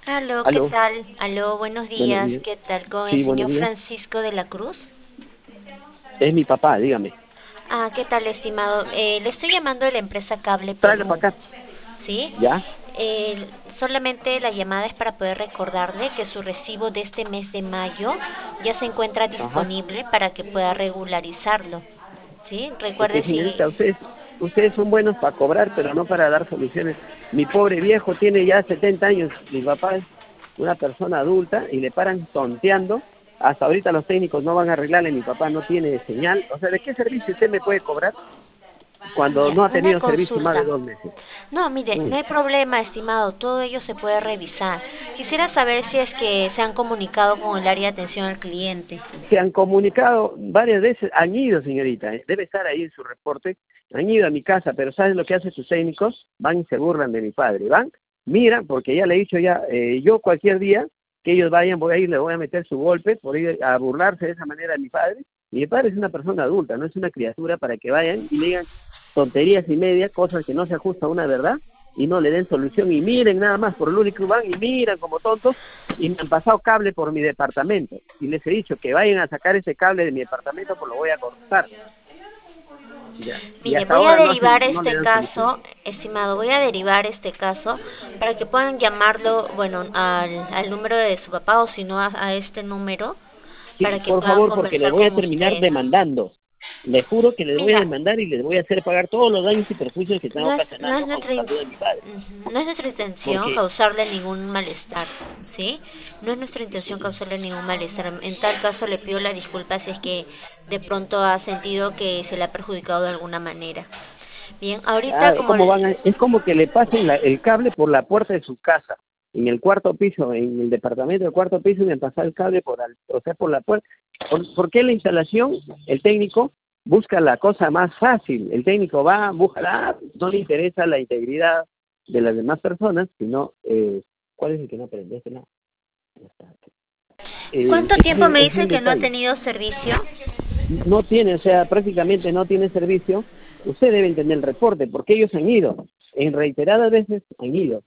Aló, ¿qué Aló, tal? Aló, buenos buenos días. días. ¿Qué tal con el Sí, buenos señor días. Francisco de la Cruz? Es mi papá, dígame. ¿Qué tal, estimado? Le estoy llamando de la empresa Cable Tráelo Perú, para acá. ¿sí? ¿Ya? Solamente la llamada es para poder recordarle que su recibo de este mes de mayo ya se encuentra Ajá. disponible para que pueda regularizarlo, ¿sí? Es que Recuerde si... señorita, ustedes son buenos para cobrar, pero no para dar soluciones. Mi pobre viejo tiene ya 70 años. Mi papá es una persona adulta y le paran tonteando. Hasta ahorita los técnicos no van a arreglarle. Mi papá no tiene señal. O sea, ¿de qué servicio usted me puede cobrar cuando Ya, no ha una tenido servicio más de consulta. 2 meses? No, mire, Mm. no hay problema, estimado, todo ello se puede revisar. Quisiera saber si es que se han comunicado con el área de atención al cliente. Se han comunicado varias veces, han ido, señorita, debe estar ahí en su reporte, han ido a mi casa, pero ¿saben lo que hacen sus técnicos? Van y se burlan de mi padre, van, miran, porque ya le he dicho ya, yo cualquier día que ellos vayan, voy a ir, le voy a meter su golpe por ir a burlarse de esa manera de mi padre. Y mi padre es una persona adulta, no es una criatura para que vayan y le digan tonterías y media, cosas que no se ajustan a una verdad, y no le den solución, y miren nada más, por lo único van y miran como tontos, y me han pasado cable por mi departamento y les he dicho que vayan a sacar ese cable de mi departamento pues lo voy a cortar ya. Y Mire, hasta voy a ahora derivar no le este dan solución. caso, estimado, voy a derivar este caso para que puedan llamarlo, bueno, al número de su papá o si no a este número para Sí, que por puedan favor, porque les conversar voy a con terminar usted. demandando. Les juro que les voy a Mira, demandar y les voy a hacer pagar todos los daños y perjuicios que están no es ocasionando con la salud de mi padre. no es nuestra intención Porque causarle ningún malestar, ¿sí? No es nuestra intención causarle ningún malestar. En tal caso le pido la disculpa si es que de pronto ha sentido que se le ha perjudicado de alguna manera. Bien, ahorita como... ¿cómo es como que le pasen el cable por la puerta de su casa, en el cuarto piso, en el departamento del cuarto piso, y me pasa el cable o sea, por la puerta. ¿Por qué la instalación, el técnico busca la cosa más fácil? El técnico va, busca, no le interesa la integridad de las demás personas, sino, ¿cuál es el que no aprende? Este no. ¿Cuánto tiempo me Es dice un que no ha detalle. tenido servicio? No tiene, o sea, prácticamente no tiene servicio. Usted debe entender el reporte, porque ellos han ido, en reiteradas veces han ido.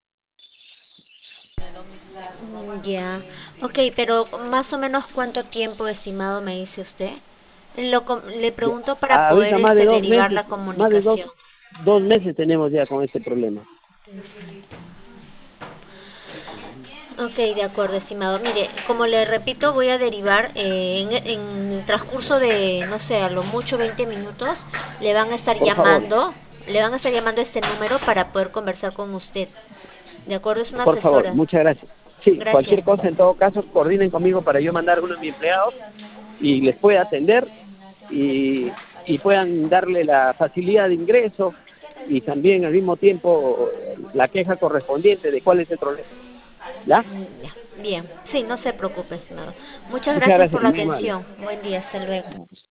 Ya, ok, pero más o menos cuánto tiempo, estimado, me dice usted. Le Ya, pregunto para poder ahorita más de dos derivar meses, la más de comunicación. 2 meses tenemos ya con este problema. Ok, de acuerdo, estimado. Mire, como le repito, voy a derivar en el transcurso de, no sé, a lo mucho 20 minutos, le van a estar Por favor, llamando, le van a estar llamando a este número para poder conversar con usted. De acuerdo, es una por favor, asesora. muchas gracias. Sí, Gracias. cualquier cosa, en todo caso, coordinen conmigo para yo mandar a uno de mis empleados y les pueda atender y puedan darle la facilidad de ingreso y también al mismo tiempo la queja correspondiente de cuál es el problema. ¿Ya? Ya, bien. Sí, no se preocupe, estimado. Muchas Muchas gracias por gracias, la muy amable. atención. Buen día, hasta luego.